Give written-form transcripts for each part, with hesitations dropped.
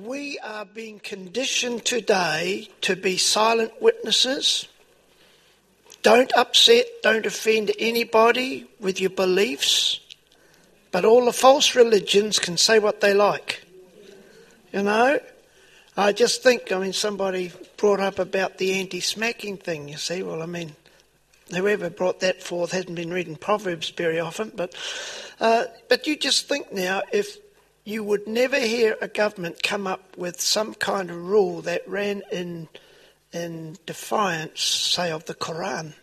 We are being conditioned today to be silent witnesses. Don't upset, don't offend anybody with your beliefs. But all the false religions can say what they like. You know? I just think, somebody brought up about the anti-smacking thing, you see. Well, whoever brought that forth hasn't been reading Proverbs very often. But you just think now, if you would never hear a government come up with some kind of rule that ran in defiance, say, of the Quran.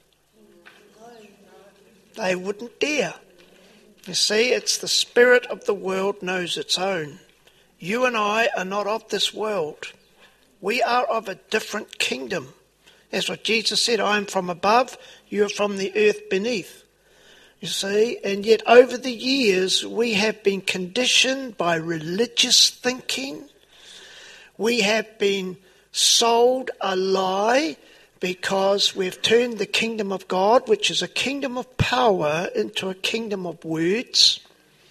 They wouldn't dare. You see, it's the spirit of the world knows its own. You and I are not of this world. We are of a different kingdom. That's what Jesus said, I am from above, you are from the earth beneath. You see, and yet over the years we have been conditioned by religious thinking. We have been sold a lie because we've turned the kingdom of God, which is a kingdom of power, into a kingdom of words.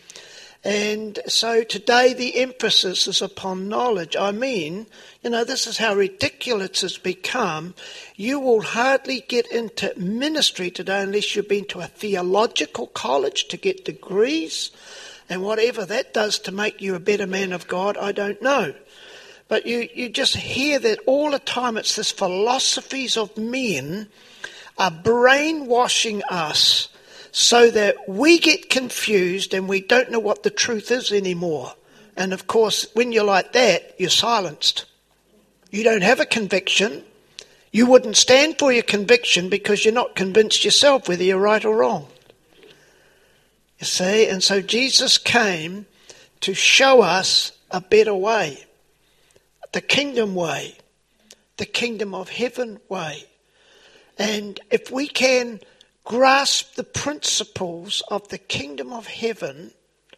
And so today the emphasis is upon knowledge. This is how ridiculous it's become. You will hardly get into ministry today unless you've been to a theological college to get degrees. And whatever that does to make you a better man of God, I don't know. But you just hear that all the time. It's this philosophies of men are brainwashing us so that we get confused and we don't know what the truth is anymore. And of course, when you're like that, you're silenced. You don't have a conviction. You wouldn't stand for your conviction because you're not convinced yourself whether you're right or wrong. You see, and so Jesus came to show us a better way. The kingdom way. The kingdom of heaven way. And if we can grasp the principles of the kingdom of heaven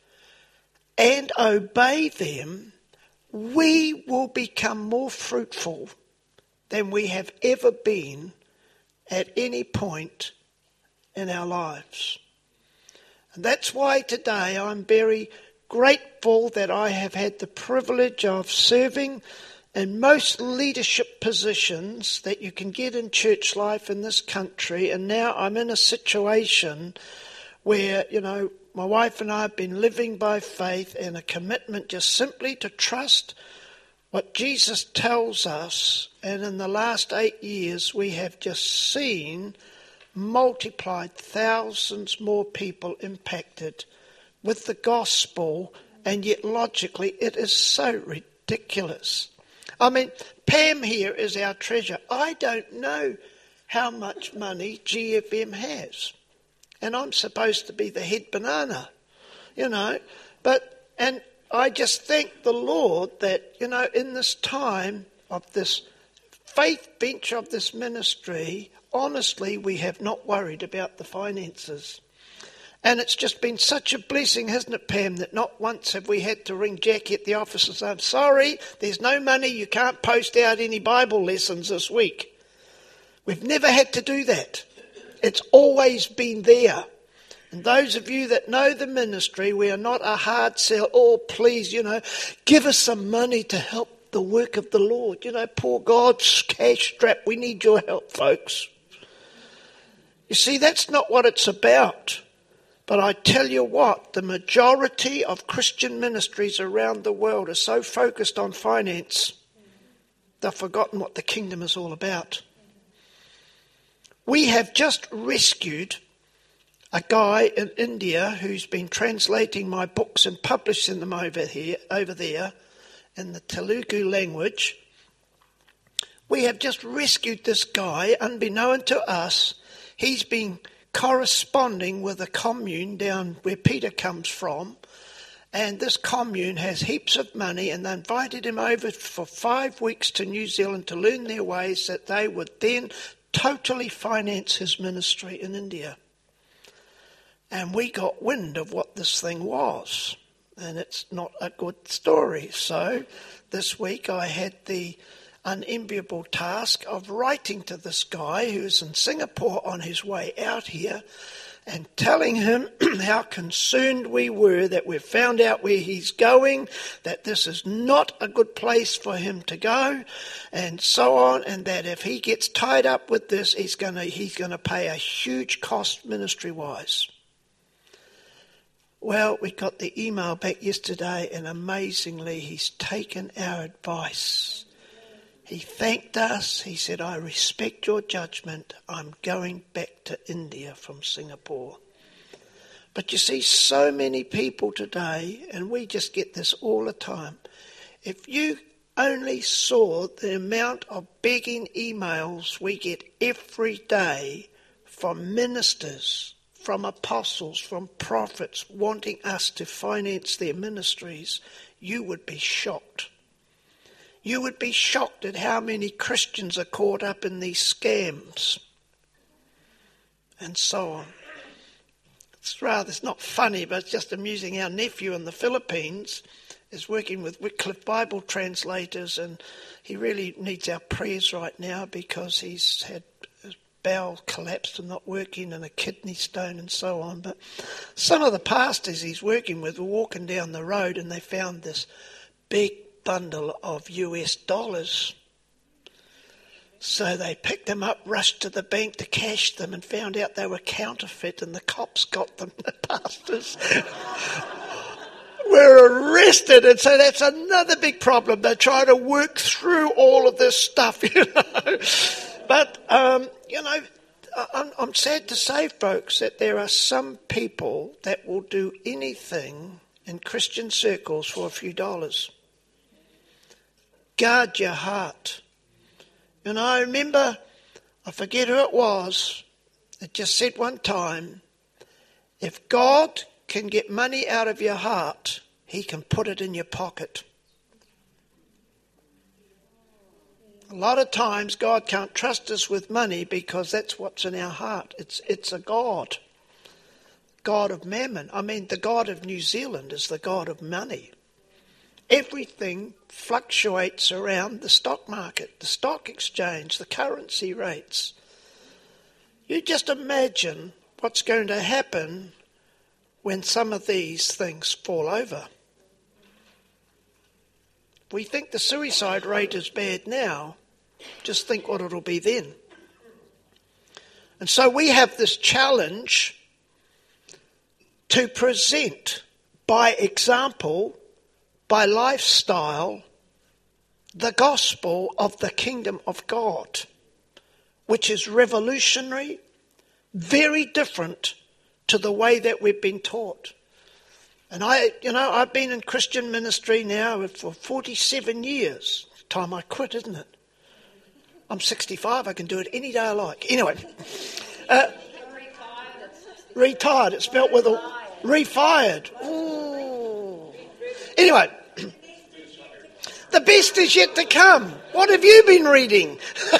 and obey them, we will become more fruitful than we have ever been at any point in our lives. And that's why today I'm very grateful that I have had the privilege of serving in most leadership positions that you can get in church life in this country. And now I'm in a situation where, my wife and I have been living by faith and a commitment just simply to trust what Jesus tells us. And in the last 8 years, we have just seen multiplied thousands more people impacted with the gospel. And yet logically, it is so ridiculous. Pam here is our treasurer. I don't know how much money GFM has. And I'm supposed to be the head banana, and I just thank the Lord that, in this time of this faith bench of this ministry, honestly, we have not worried about the finances. And it's just been such a blessing, hasn't it, Pam, that not once have we had to ring Jackie at the office and say, I'm sorry, there's no money, you can't post out any Bible lessons this week. We've never had to do that. It's always been there. And those of you that know the ministry, we are not a hard sell. Oh, please, give us some money to help the work of the Lord. Poor God's cash strapped. We need your help, folks. You see, that's not what it's about. But I tell you what, the majority of Christian ministries around the world are so focused on finance, they've forgotten what the kingdom is all about. We have just rescued a guy in India who's been translating my books and publishing them over there in the Telugu language. We have just rescued this guy, unbeknown to us. He's been corresponding with a commune down where Peter comes from, and this commune has heaps of money, and they invited him over for 5 weeks to New Zealand to learn their ways that they would then totally finance his ministry in India. And we got wind of what this thing was, and it's not a good story. So this week I had the unenviable task of writing to this guy who's in Singapore on his way out here and telling him how concerned we were that we've found out where he's going, that this is not a good place for him to go, and so on, and that if he gets tied up with this, he's going to pay a huge cost ministry-wise. Well, we got the email back yesterday, and amazingly, he's taken our advice. He thanked us. He said, I respect your judgment. I'm going back to India from Singapore. But you see, so many people today, and we just get this all the time. If you only saw the amount of begging emails we get every day from ministers, from apostles, from prophets wanting us to finance their ministries, you would be shocked. You would be shocked at how many Christians are caught up in these scams and so on. It's not funny, but it's just amusing. Our nephew in the Philippines is working with Wycliffe Bible translators, and he really needs our prayers right now because he's had his bowel collapsed and not working, and a kidney stone and so on. But some of the pastors he's working with were walking down the road and they found this big bundle of US dollars. So they picked them up, rushed to the bank to cash them, and found out they were counterfeit, and the cops got them. The pastors were arrested, and so that's another big problem. They're trying to work through all of this stuff, But, I'm sad to say, folks, that there are some people that will do anything in Christian circles for a few dollars. Guard your heart. And I remember, I forget who it was, it just said one time, if God can get money out of your heart, he can put it in your pocket. A lot of times God can't trust us with money because that's what's in our heart. It's a God of mammon. I mean, the God of New Zealand is the God of money. Everything fluctuates around the stock market, the stock exchange, the currency rates. You just imagine what's going to happen when some of these things fall over. We think the suicide rate is bad now. Just think what it'll be then. And so we have this challenge to present by example, by lifestyle, the gospel of the kingdom of God, which is revolutionary, very different to the way that we've been taught. And I've been in Christian ministry now for 47 years. It's time I quit, isn't it? I'm 65, I can do it any day I like. Anyway, retired, it's spelt with a refired. Ooh. Anyway, the best is yet to come. What have you been reading?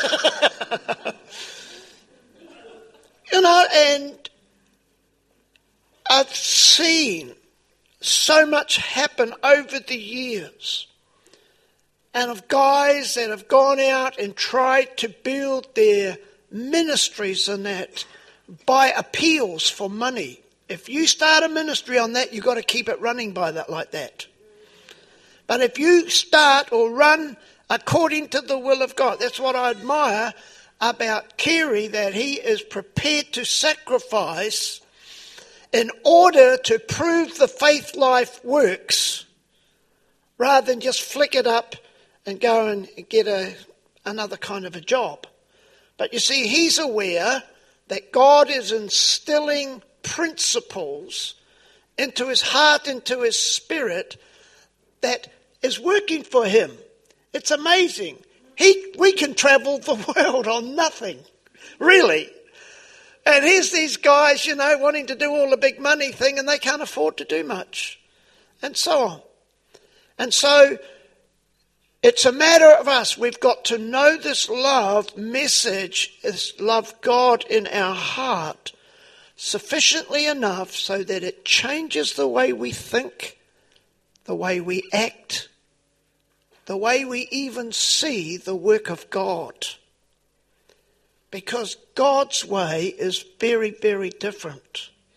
And I've seen so much happen over the years. And of guys that have gone out and tried to build their ministries and that by appeals for money. If you start a ministry on that, you've got to keep it running by that like that. But if you start or run according to the will of God, that's what I admire about Kerry, that he is prepared to sacrifice in order to prove the faith life works, rather than just flick it up and go and get another kind of a job. But you see, he's aware that God is instilling principles into his heart, into his spirit, that is working for him. It's amazing. We can travel the world on nothing, really. And here's these guys, wanting to do all the big money thing, and they can't afford to do much, and so on. And so it's a matter of us. We've got to know this love message, this love God in our heart, sufficiently enough so that it changes the way we think, the way we act, the way we even see the work of God. Because God's way is very, very different.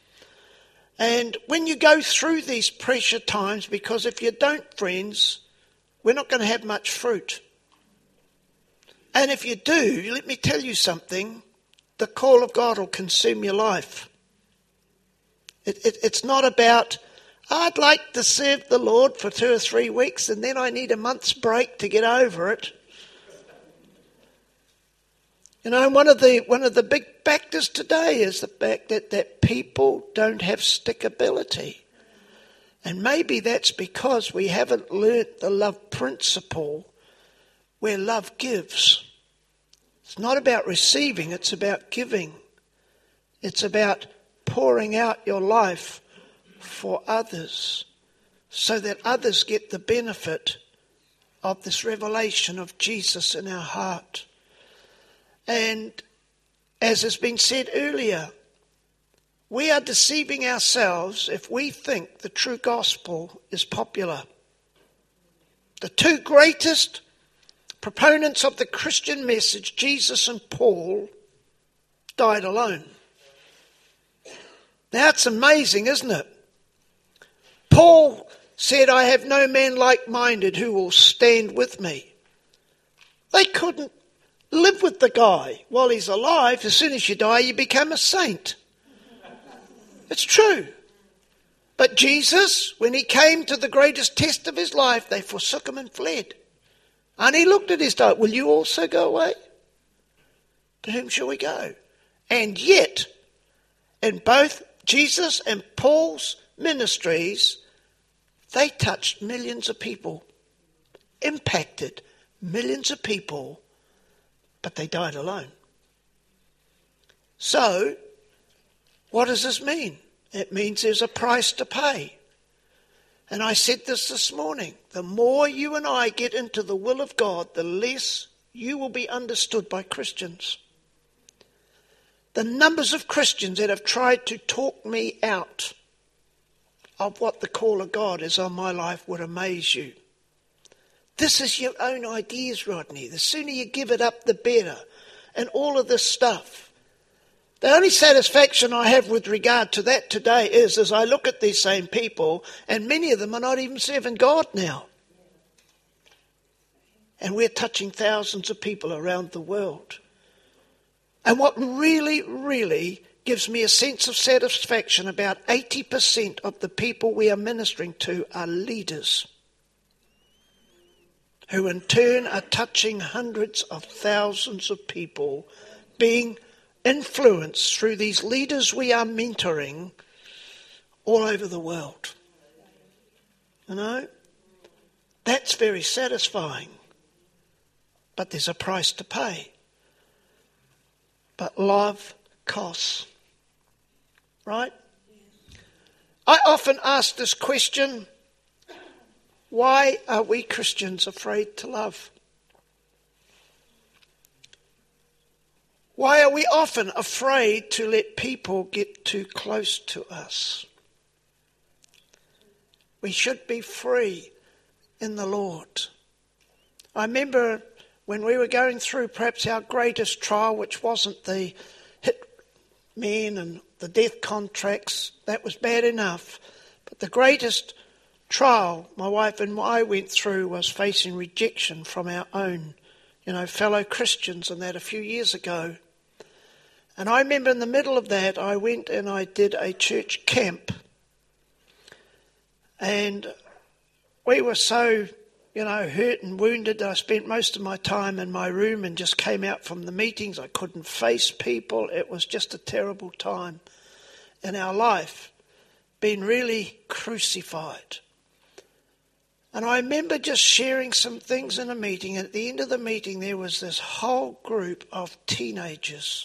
And when you go through these pressure times, because if you don't, friends, we're not going to have much fruit. And if you do, let me tell you something, the call of God will consume your life. It's not about, I'd like to serve the Lord for 2 or 3 weeks and then I need a month's break to get over it. You know, one of the big factors today is the fact that people don't have stickability. And maybe that's because we haven't learnt the love principle where love gives. It's not about receiving, it's about giving. It's about pouring out your life for others so that others get the benefit of this revelation of Jesus in our heart. And as has been said earlier, we are deceiving ourselves if we think the true gospel is popular. The two greatest proponents of the Christian message, Jesus and Paul, died alone. Now it's amazing, isn't it? Paul said, I have no man like-minded who will stand with me. They couldn't live with the guy while he's alive. As soon as you die, you become a saint. It's true. But Jesus, when he came to the greatest test of his life, they forsook him and fled. And he looked at his dog, will you also go away? To whom shall we go? And yet, in both Jesus and Paul's ministries, they touched millions of people, impacted millions of people, but they died alone. So, what does this mean? It means there's a price to pay. And I said this morning, the more you and I get into the will of God, the less you will be understood by Christians. The numbers of Christians that have tried to talk me out of what the call of God is on my life would amaze you. This is your own ideas, Rodney. The sooner you give it up, the better. And all of this stuff. The only satisfaction I have with regard to that today is as I look at these same people, and many of them are not even serving God now. And we're touching thousands of people around the world. And what really, really gives me a sense of satisfaction, about 80% of the people we are ministering to are leaders, who in turn are touching hundreds of thousands of people, being influenced through these leaders we are mentoring all over the world. You know, that's very satisfying. But there's a price to pay. But love costs. Right? I often ask this question, why are we Christians afraid to love? Why are we often afraid to let people get too close to us? We should be free in the Lord. I remember when we were going through perhaps our greatest trial, which wasn't the hit men and the death contracts, that was bad enough. But the greatest trial my wife and I went through was facing rejection from our own, fellow Christians, and that a few years ago. And I remember in the middle of that, I went and I did a church camp. And we were so, hurt and wounded. I spent most of my time in my room and just came out from the meetings. I couldn't face people. It was just a terrible time in our life, being really crucified. And I remember just sharing some things in a meeting. And at the end of the meeting, there was this whole group of teenagers,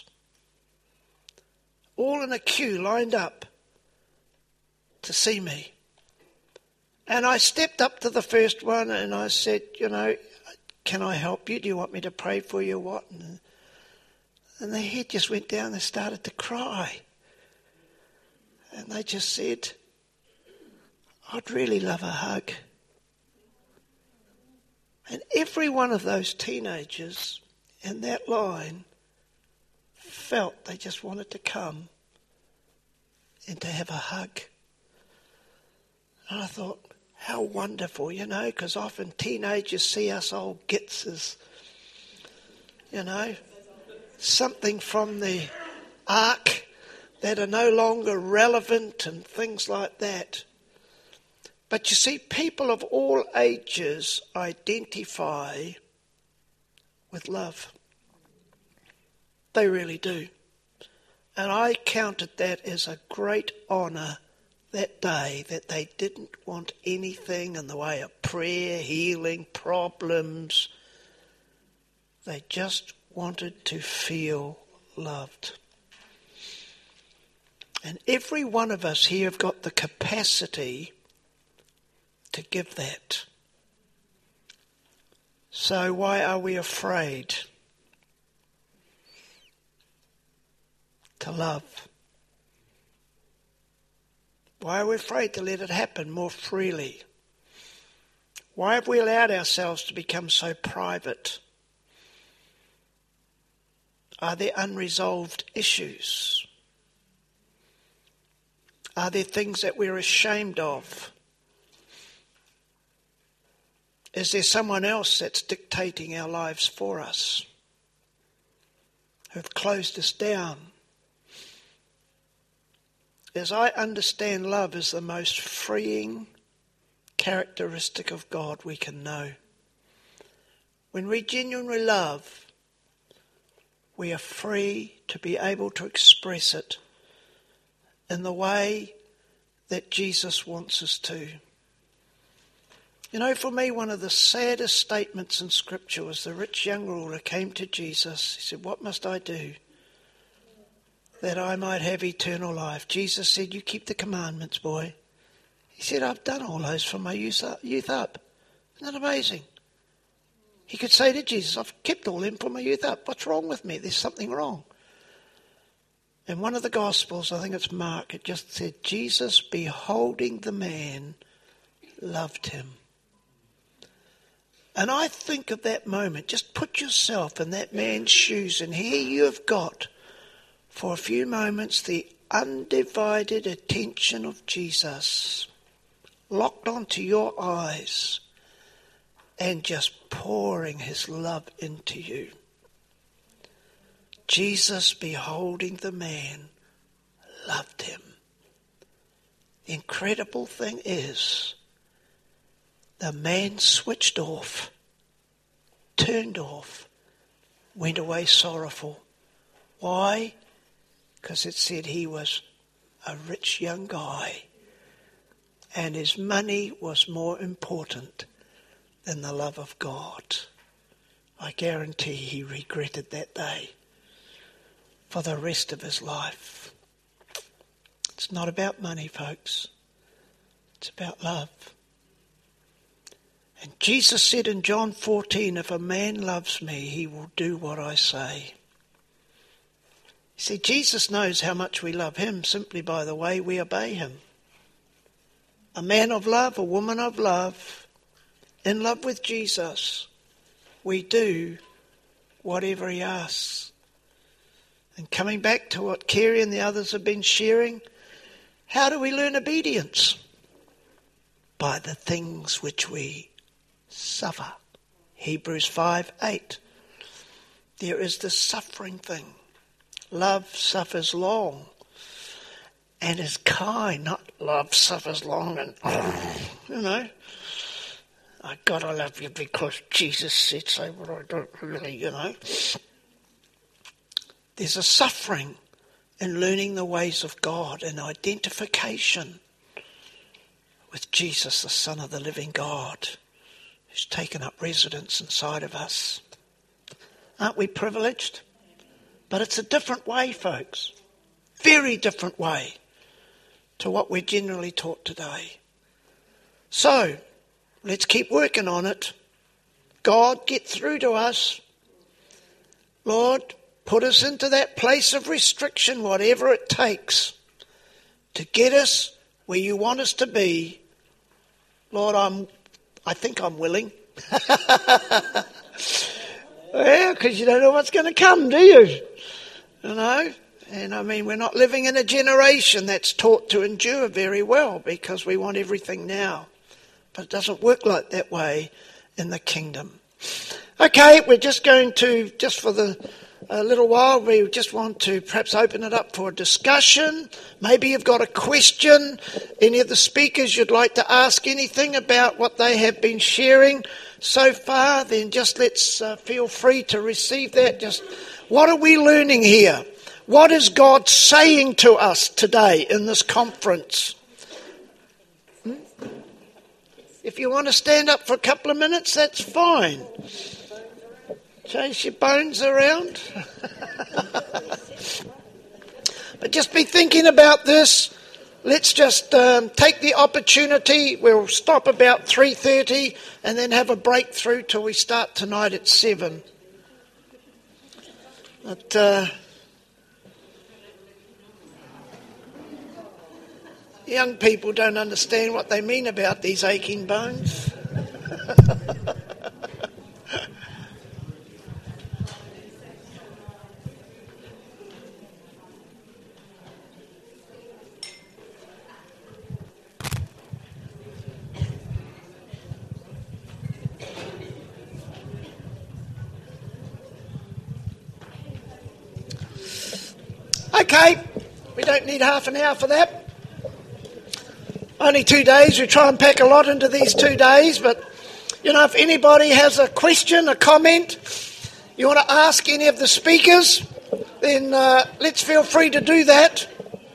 all in a queue lined up to see me. And I stepped up to the first one and I said, can I help you? Do you want me to pray for you or what? And their head just went down. They started to cry. And they just said, I'd really love a hug. And every one of those teenagers in that line felt they just wanted to come and to have a hug. And I thought, how wonderful, because often teenagers see us old gits as, something from the ark that are no longer relevant and things like that. But you see, people of all ages identify with love. They really do. And I counted that as a great honour that day, that they didn't want anything in the way of prayer, healing, problems. They just wanted to feel loved. And every one of us here have got the capacity to give that. So why are we afraid to love? Why are we afraid to let it happen more freely? Why have we allowed ourselves to become so private? Are there unresolved issues? Are there things that we're ashamed of? Is there someone else that's dictating our lives for us, who've closed us down? As I understand, love is the most freeing characteristic of God we can know. When we genuinely love, we are free to be able to express it in the way that Jesus wants us to. For me, one of the saddest statements in Scripture was the rich young ruler came to Jesus. He said, "What must I do that I might have eternal life?" Jesus said, "You keep the commandments, boy." He said, "I've done all those from my youth up. Isn't that amazing? He could say to Jesus, "I've kept all them from my youth up. What's wrong with me? There's something wrong." In one of the Gospels, I think it's Mark, it just said, Jesus, beholding the man, loved him. And I think of that moment, just put yourself in that man's shoes, and here you have got, for a few moments, the undivided attention of Jesus locked onto your eyes and just pouring his love into you. Jesus, beholding the man, loved him. The incredible thing is, the man switched off, turned off, went away sorrowful. Why? Because it said he was a rich young guy and his money was more important than the love of God. I guarantee he regretted that day for the rest of his life. It's not about money, folks. It's about love. And Jesus said in John 14, if a man loves me, he will do what I say. You see, Jesus knows how much we love him simply by the way we obey him. A man of love, a woman of love, in love with Jesus, we do whatever he asks. And coming back to what Kerry and the others have been sharing, how do we learn obedience? By the things which we suffer. Hebrews 5:8. There is the suffering thing. Love suffers long and is kind. Not love suffers long and, I gotta love you because Jesus said so, but I don't really, There's a suffering in learning the ways of God and identification with Jesus, the Son of the living God, who's taken up residence inside of us. Aren't we privileged? But it's a different way, folks. Very different way to what we're generally taught today. So, let's keep working on it. God, get through to us. Lord, put us into that place of restriction, whatever it takes, to get us where you want us to be. Lord, I think I'm willing. Yeah, because you don't know what's going to come, do you? And I mean, we're not living in a generation that's taught to endure very well because we want everything now. But it doesn't work like that way in the kingdom. Okay, we're just going to, just for a little while, we just want to perhaps open it up for a discussion. Maybe you've got a question. Any of the speakers you'd like to ask anything about what they have been sharing so far, then just let's feel free to receive that. Just what are we learning here? What is God saying to us today in this conference? If you want to stand up for a couple of minutes, that's fine. Chase your bones around. But just be thinking about this. Let's just take the opportunity. We'll stop about 3:30 and then have a break through till we start tonight at 7. But young people don't understand what they mean about these aching bones. Okay, we don't need half an hour for that. Only 2 days. We try and pack a lot into these 2 days, but if anybody has a question, a comment, you want to ask any of the speakers, then let's feel free to do that.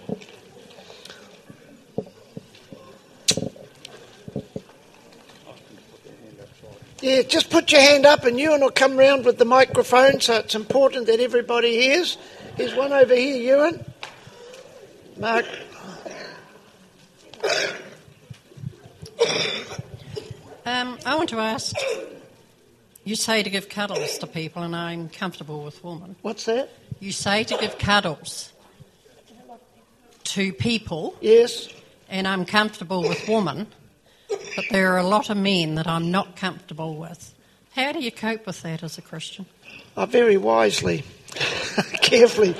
Yeah, just put your hand up and Ewan will come round with the microphone, so it's important that everybody hears. Here's one over here, Ewan. Mark. I want to ask, you say to give cuddles to people and I'm comfortable with women. What's that? You say to give cuddles to people. Yes. And I'm comfortable with women, but there are a lot of men that I'm not comfortable with. How do you cope with that as a Christian? Oh, very wisely. Carefully.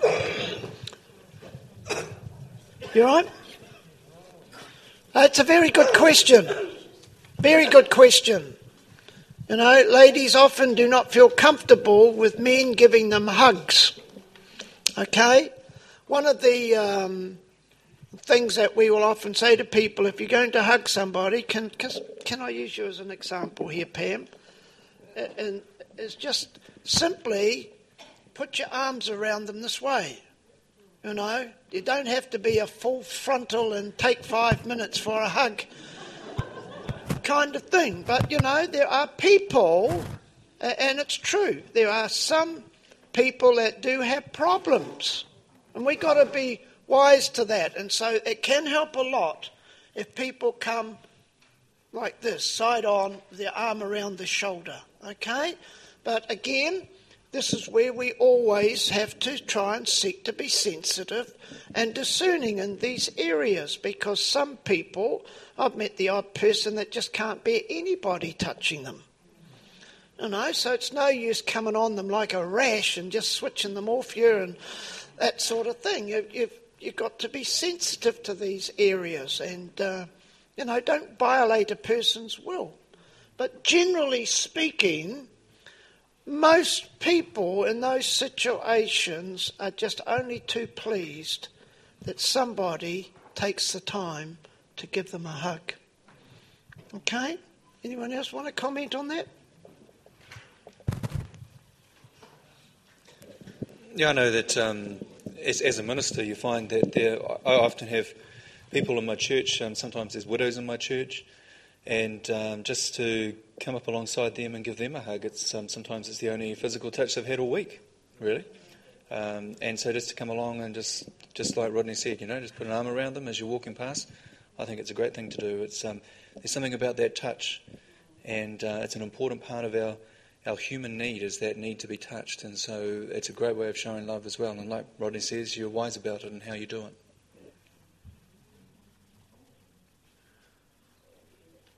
You all right? It's a very good question. Very good question. Ladies often do not feel comfortable with men giving them hugs. Okay? One of the things that we will often say to people, if you're going to hug somebody, can I use you as an example here, Pam? And it's just simply put your arms around them this way. You don't have to be a full frontal and take 5 minutes for a hug kind of thing. But, there are people, and it's true, there are some people that do have problems. And we've got to be wise to that. And so it can help a lot if people come like this, side on, with their arm around the shoulder. Okay? But again, this is where we always have to try and seek to be sensitive and discerning in these areas, because some people, I've met the odd person that just can't bear anybody touching them. So it's no use coming on them like a rash and just switching them off you and that sort of thing. You've got to be sensitive to these areas and, don't violate a person's will. But generally speaking, most people in those situations are just only too pleased that somebody takes the time to give them a hug. Okay? Anyone else want to comment on that? Yeah, I know that as a minister you find that I often have people in my church, sometimes there's widows in my church, and just to come up alongside them and give them a hug, it's sometimes it's the only physical touch they've had all week, really. And so just to come along and just like Rodney said, just put an arm around them as you're walking past, I think it's a great thing to do. It's there's something about that touch, and it's an important part of our human need, is that need to be touched, and so it's a great way of showing love as well. And like Rodney says, you're wise about it and how you do it.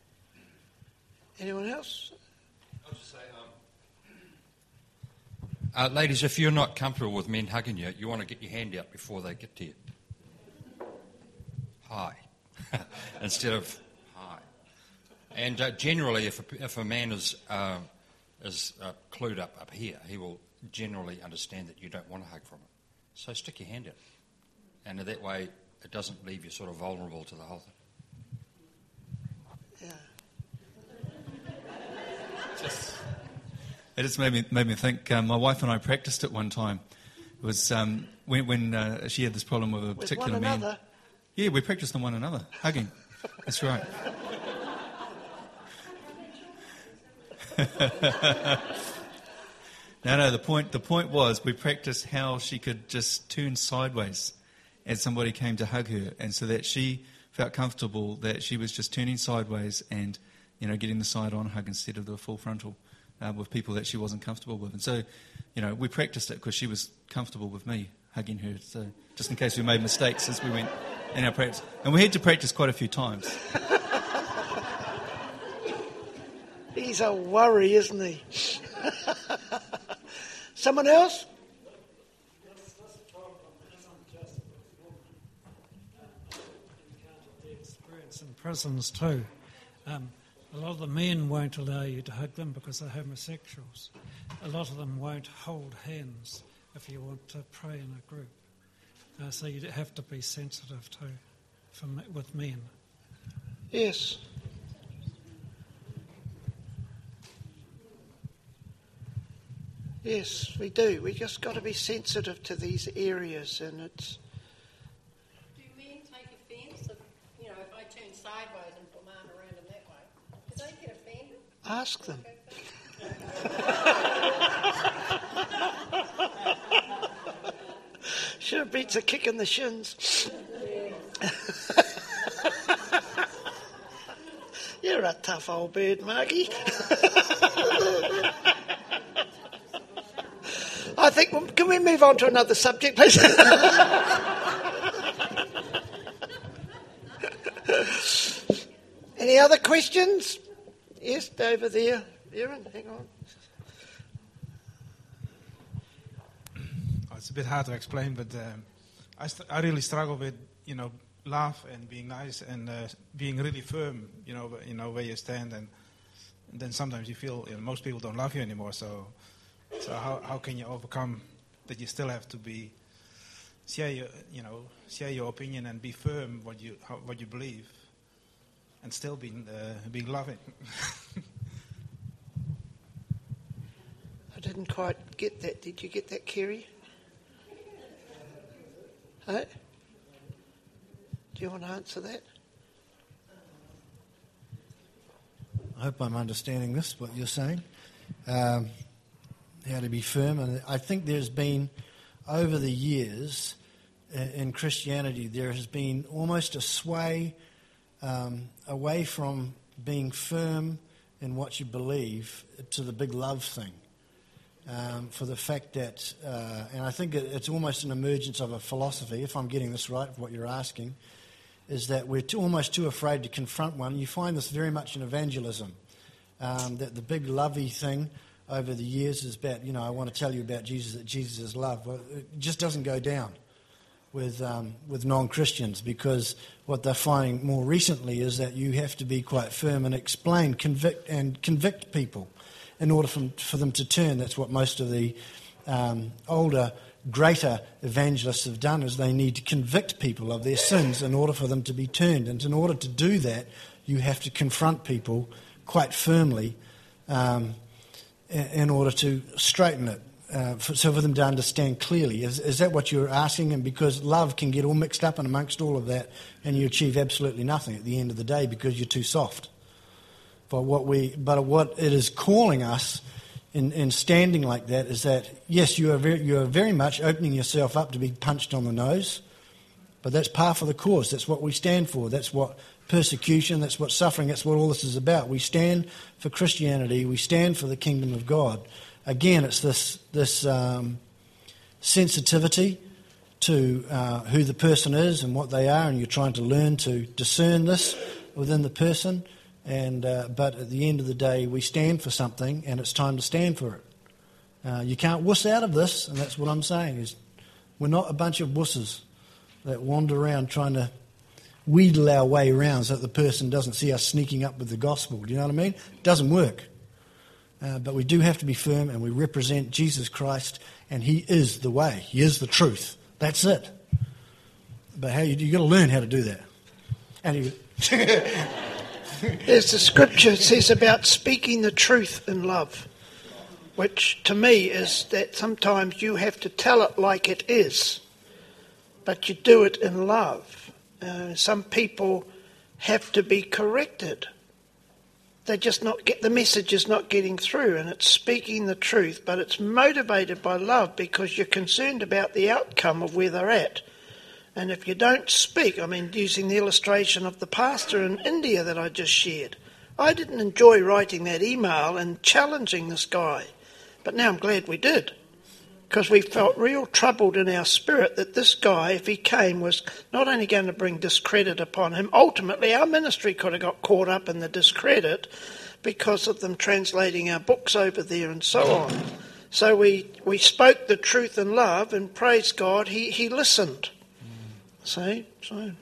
Anyone else? I'll just say, Ladies, if you're not comfortable with men hugging you, you want to get your hand out before they get to you. Hi. Instead of hi. And generally, if a man is clued up here, he will generally understand that you don't want a hug from him. So stick your hand out. And that way, it doesn't leave you sort of vulnerable to the whole thing. Yeah. It just made me think. My wife and I practiced it one time. It was when she had this problem with a particular one man. Another. Yeah, we practiced on one another, hugging. That's right. No. The point was we practiced how she could just turn sideways as somebody came to hug her, and so that she felt comfortable that she was just turning sideways and getting the side-on hug instead of the full frontal with people that she wasn't comfortable with. And so, we practiced it because she was comfortable with me hugging her. So just in case we made mistakes as we went in our practice, and we had to practice quite a few times. He's a worry, isn't he? Someone else? Experience in prisons too. A lot of the men won't allow you to hug them because they're homosexuals. A lot of them won't hold hands if you want to pray in a group. So you have to be sensitive too with men. Yes. Yes, we do. We just got to be sensitive to these areas, and it's. Do men take offence if I turn sideways and put my arm around them that way? Do they get offended? Ask them. Sure beats a kick in the shins. You're a tough old bird, Margie. I think, can we move on to another subject, please? Any other questions? Yes, over there. Aaron, hang on. It's a bit hard to explain, but I really struggle with, love and being nice and being really firm, where you stand. And then sometimes you feel most people don't love you anymore. So how can you overcome that? You still have to share your opinion and be firm what you believe, and still being loving. I didn't quite get that. Did you get that, Kerry? Hey? Do you want to answer that? I hope I'm understanding this, what you're saying. How to be firm. And I think there's been, over the years, in Christianity, there has been almost a sway away from being firm in what you believe to the big love thing. For the fact that, and I think it's almost an emergence of a philosophy, if I'm getting this right, what you're asking, is that we're almost too afraid to confront one. You find this very much in evangelism, that the big lovey thing over the years is about, I want to tell you about Jesus, that Jesus is love. Well, it just doesn't go down with non-Christians, because what they're finding more recently is that you have to be quite firm and explain, convict people in order for them to turn. That's what most of the older, greater evangelists have done, is they need to convict people of their sins in order for them to be turned. And in order to do that, you have to confront people quite firmly in order to straighten it, so for them to understand clearly. Is that what you're asking? And because love can get all mixed up in amongst all of that, and you achieve absolutely nothing at the end of the day because you're too soft. But what it is calling us in standing like that is that, yes, you are very much opening yourself up to be punched on the nose, but that's par for the course. That's what we stand for. That's what persecution, that's what suffering, that's what all this is about. We stand for Christianity. We stand for the kingdom of God. Again, it's this sensitivity to who the person is and what they are, and you're trying to learn to discern this within the person. And but at the end of the day, we stand for something, and it's time to stand for it. You can't wuss out of this, and that's what I'm saying, is we're not a bunch of wusses that wander around trying to wheedle our way around so that the person doesn't see us sneaking up with the gospel. Do you know what I mean? It doesn't work. But we do have to be firm, and we represent Jesus Christ, and he is the way. He is the truth. That's it. But you got to learn how to do that. And there's the scripture says about speaking the truth in love, which to me is that sometimes you have to tell it like it is, but you do it in love. Some people have to be corrected. They just not get, the message is not getting through, and it's speaking the truth, but it's motivated by love because you're concerned about the outcome of where they're at. And if you don't speak, I mean, using the illustration of the pastor in India that I just shared, I didn't enjoy writing that email and challenging this guy, but now I'm glad we did, because we felt real troubled in our spirit that this guy, if he came, was not only going to bring discredit upon him, ultimately our ministry could have got caught up in the discredit because of them translating our books over there and so on. So we spoke the truth in love, and praise God, he listened. See? So.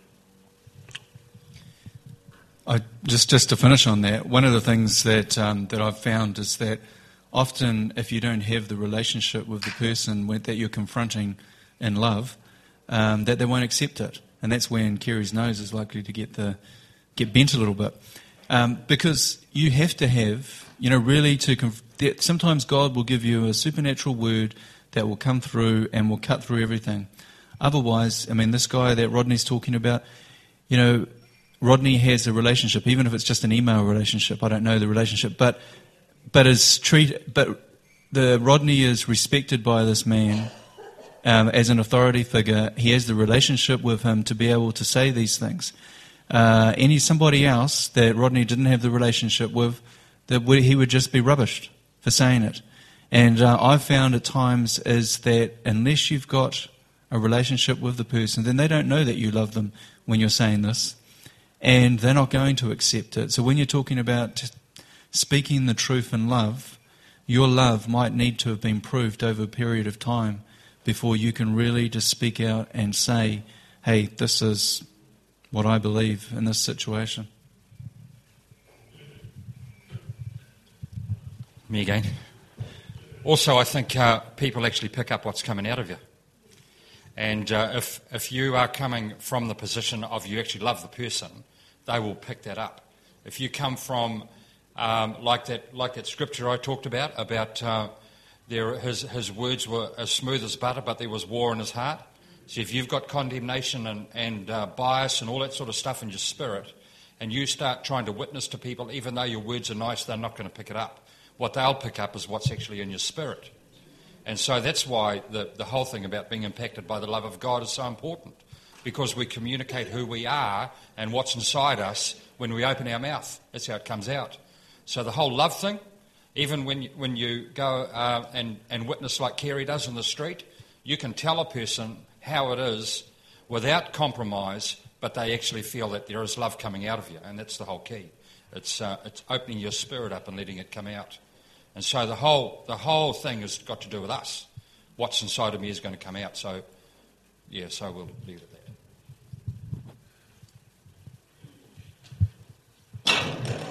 Just to finish on that, one of the things that I've found is that often if you don't have the relationship with the person that you're confronting in love, that they won't accept it. And that's when Kerry's nose is likely to get bent a little bit. Because you have to have, really sometimes God will give you a supernatural word that will come through and will cut through everything. Otherwise, I mean, this guy that Rodney's talking about, Rodney has a relationship, even if it's just an email relationship. I don't know the relationship, but Rodney is respected by this man as an authority figure. He has the relationship with him to be able to say these things. Somebody else that Rodney didn't have the relationship with, he would just be rubbished for saying it. And I've found at times is that unless you've got a relationship with the person, then they don't know that you love them when you're saying this, and they're not going to accept it. So when you're talking about speaking the truth in love, your love might need to have been proved over a period of time before you can really just speak out and say, hey, this is what I believe in this situation. Me again. Also, I think people actually pick up what's coming out of you. And if you are coming from the position of you actually love the person, they will pick that up. If you come from like that scripture I talked about his words were as smooth as butter, but there was war in his heart. So if you've got condemnation and bias and all that sort of stuff in your spirit, and you start trying to witness to people, even though your words are nice, they're not going to pick it up. What they'll pick up is what's actually in your spirit. And so that's why the whole thing about being impacted by the love of God is so important, because we communicate who we are and what's inside us when we open our mouth. That's how it comes out. So the whole love thing, even when you go and witness like Kerry does in the street, you can tell a person how it is without compromise, but they actually feel that there is love coming out of you, and that's the whole key. It's opening your spirit up and letting it come out. And so the whole thing has got to do with us. What's inside of me is going to come out. So, so we'll leave it at that.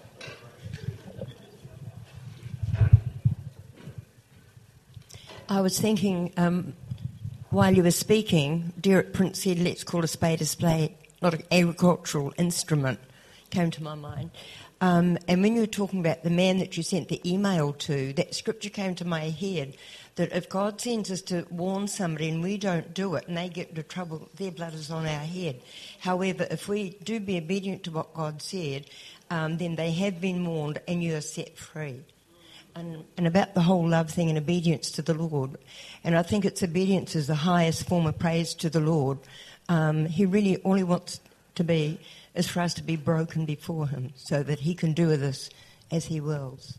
I was thinking, while you were speaking, Derek Prince said, let's call a spade, not an agricultural instrument, came to my mind. And when you were talking about the man that you sent the email to, that scripture came to my head, that if God sends us to warn somebody and we don't do it and they get into trouble, their blood is on our head. However, if we do be obedient to what God said, then they have been warned and you are set free. And about the whole love thing and obedience to the Lord, and I think it's obedience is the highest form of praise to the Lord. He really, all he wants to be is for us to be broken before him so that he can do with us as he wills.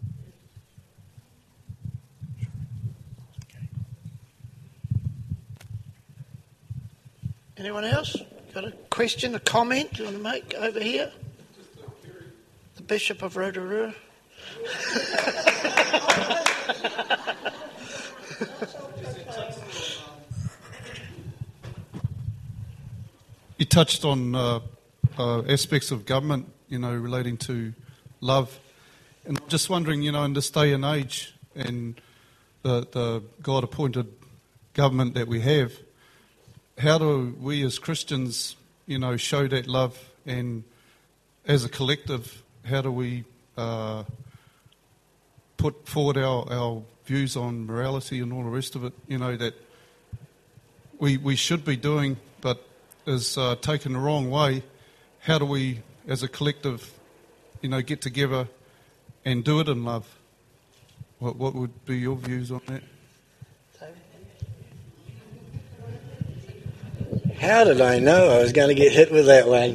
Anyone else? Got a question, a comment you want to make over here? The Bishop of Rotorua. touched on aspects of government, relating to love. And I'm just wondering, in this day and age and the God-appointed government that we have, how do we as Christians, show that love? And as a collective, how do we put forward our views on morality and all the rest of it, that we should be doing, but is taken the wrong way? How do we, as a collective, get together and do it in love? What would be your views on that? How did I know I was going to get hit with that one?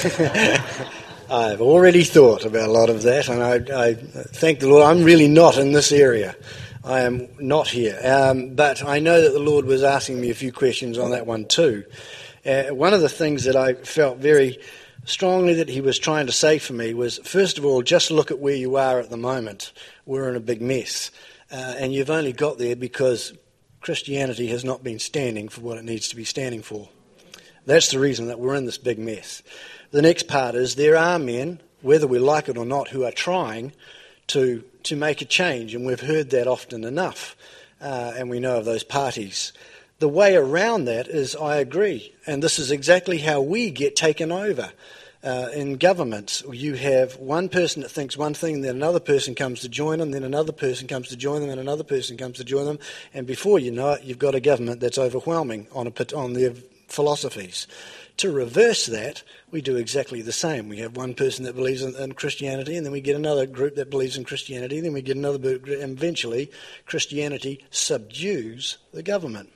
I've already thought about a lot of that, and I thank the Lord. I'm really not in this area. I am not here. But I know that the Lord was asking me a few questions on that one too. One of the things that I felt very strongly that he was trying to say for me was, first of all, just look at where you are at the moment. We're in a big mess. And you've only got there because Christianity has not been standing for what it needs to be standing for. That's the reason that we're in this big mess. The next part is there are men, whether we like it or not, who are trying to make a change, and we've heard that often enough, and we know of those parties. The way around that is, I agree, and this is exactly how we get taken over. In governments, you have one person that thinks one thing, then another person comes to join them, then another person comes to join them, and another person comes to join them, and before you know it, you've got a government that's overwhelming on their philosophies. To reverse that, we do exactly the same. We have one person that believes in Christianity, and then we get another group that believes in Christianity, then we get another group, and eventually Christianity subdues the government.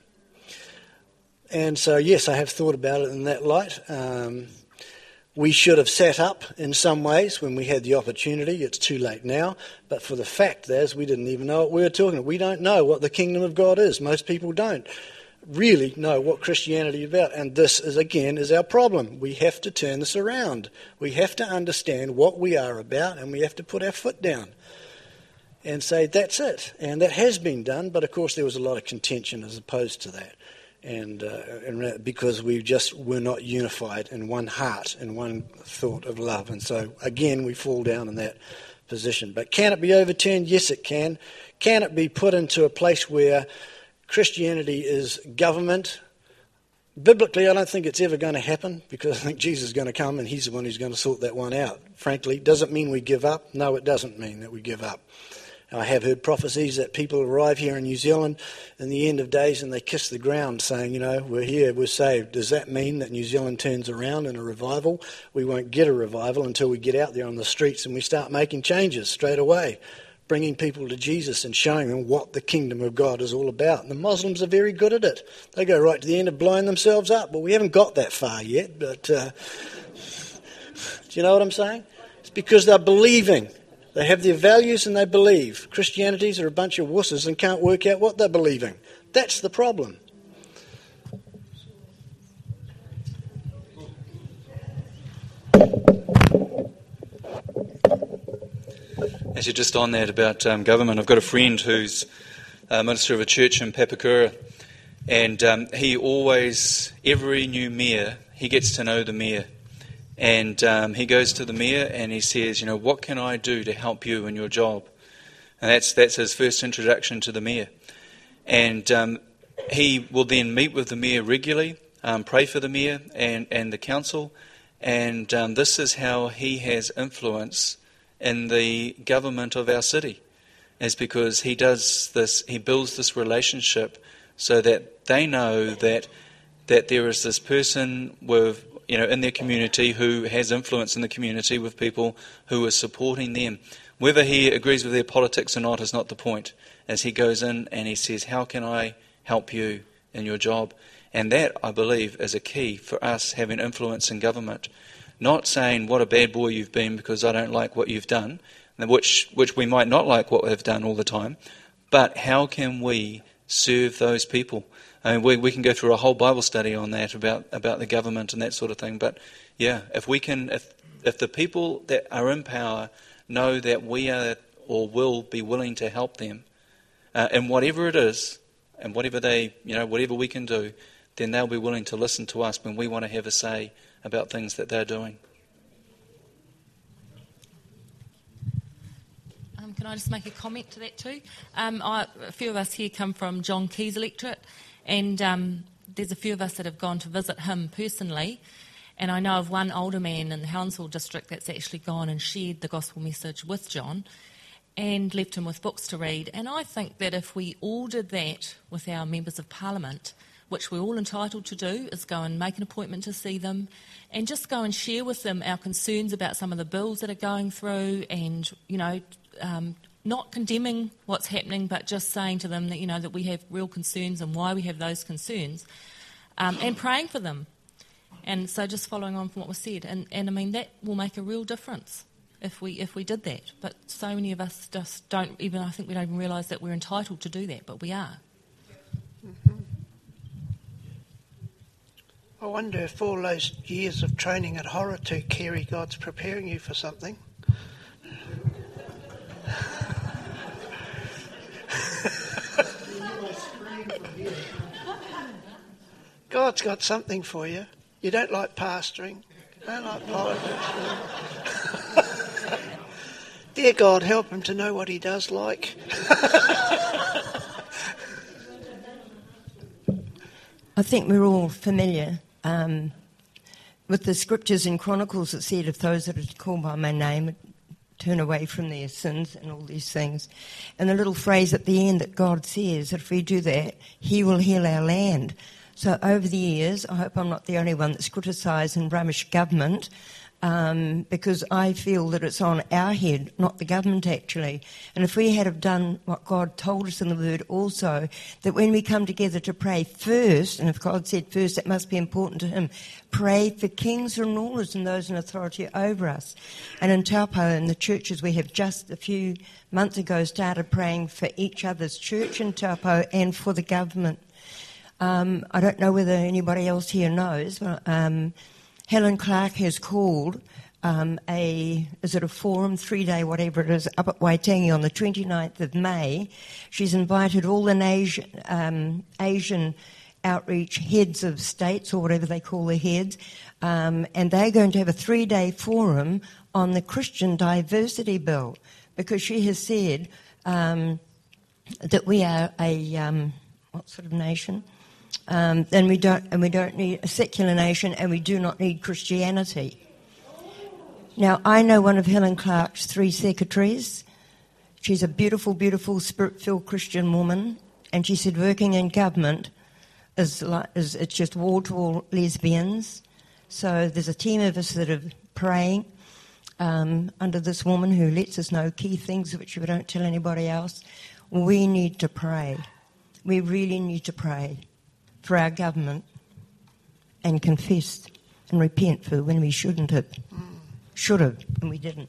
And so, yes, I have thought about it in that light. We should have sat up in some ways when we had the opportunity. It's too late now. But for the fact is, we didn't even know what we were talking about. We don't know what the kingdom of God is. Most people don't really know what Christianity is about. And this, is our problem. We have to turn this around. We have to understand what we are about, and we have to put our foot down and say, that's it. And that has been done. But, of course, there was a lot of contention as opposed to that. And because we just were not unified in one heart and one thought of love. And so, again, we fall down in that position. But can it be overturned? Yes, it can. Can it be put into a place where Christianity is government? Biblically, I don't think it's ever going to happen, because I think Jesus is going to come and he's the one who's going to sort that one out. Frankly, does it mean we give up? No, it doesn't mean that we give up. I have heard prophecies that people arrive here in New Zealand in the end of days and they kiss the ground saying, we're here, we're saved. Does that mean that New Zealand turns around in a revival? We won't get a revival until we get out there on the streets and we start making changes straight away, bringing people to Jesus and showing them what the kingdom of God is all about. And the Muslims are very good at it. They go right to the end of blowing themselves up. Well, we haven't got that far yet, but do you know what I'm saying? It's because they're believing. They have their values and they believe. Christianities are a bunch of wusses and can't work out what they're believing. That's the problem. As you're just on that about government, I've got a friend who's a minister of a church in Papakura, and he always, every new mayor, he gets to know the mayor. And he goes to the mayor and he says, what can I do to help you in your job? And that's his first introduction to the mayor. And he will then meet with the mayor regularly, pray for the mayor and the council. And this is how he has influence in the government of our city, is because he does this, he builds this relationship so that they know that there is this person with in their community who has influence in the community with people who are supporting them. Whether he agrees with their politics or not is not the point. As he goes in and he says, how can I help you in your job? And that, I believe, is a key for us having influence in government. Not saying, what a bad boy you've been because I don't like what you've done, which we might not like what they've done all the time, but how can we serve those people? I mean, we can go through a whole Bible study on that about the government and that sort of thing. But yeah, if the people that are in power know that we are or will be willing to help them, in whatever it is, and whatever we can do, then they'll be willing to listen to us when we want to have a say about things that they're doing. Can I just make a comment to that too? A few of us here come from John Key's electorate, and there's a few of us that have gone to visit him personally, and I know of one older man in the Helensville district that's actually gone and shared the gospel message with John and left him with books to read. And I think that if we all did that with our members of parliament, which we're all entitled to do, is go and make an appointment to see them and just go and share with them our concerns about some of the bills that are going through, and, you know, not condemning what's happening, but just saying to them that, you know, that we have real concerns and why we have those concerns, and praying for them. And so just following on from what was said, and I mean, that will make a real difference if we did that. But so many of us just don't even, I think we don't even realise that we're entitled to do that, but we are. Mm-hmm. I wonder if all those years of training at Horatu, Kerry, God's preparing you for something. God's got something for you. You don't like pastoring. You don't like politics. Dear God, help him to know what he does like. I think we're all familiar with the scriptures in Chronicles that said, if those that are called by my name turn away from their sins and all these things. And the little phrase at the end that God says, that if we do that, he will heal our land. So over the years, I hope I'm not the only one that's criticised and rummaged government, because I feel that it's on our head, not the government actually. And if we had have done what God told us in the Word also, that when we come together to pray first, and if God said first, that must be important to him, pray for kings and rulers and those in authority over us. And in Taupo, in the churches, we have just a few months ago started praying for each other's church in Taupo and for the government. I don't know whether anybody else here knows, but Helen Clark has called is it a forum, 3-day, whatever it is, up at Waitangi on the 29th of May. She's invited all the Asian outreach heads of states, or whatever they call the heads, and they're going to have a 3-day forum on the Christian Diversity Bill, because she has said that we are a what sort of nation? And we don't need a secular nation, and we do not need Christianity. Now, I know one of Helen Clark's 3 secretaries. She's a beautiful, beautiful, spirit-filled Christian woman, and she said working in government is it's just wall-to-wall lesbians. So there's a team of us that are praying under this woman who lets us know key things which we don't tell anybody else. We need to pray. We really need to pray for our government and confess and repent for when we shouldn't have. Should have, and we didn't.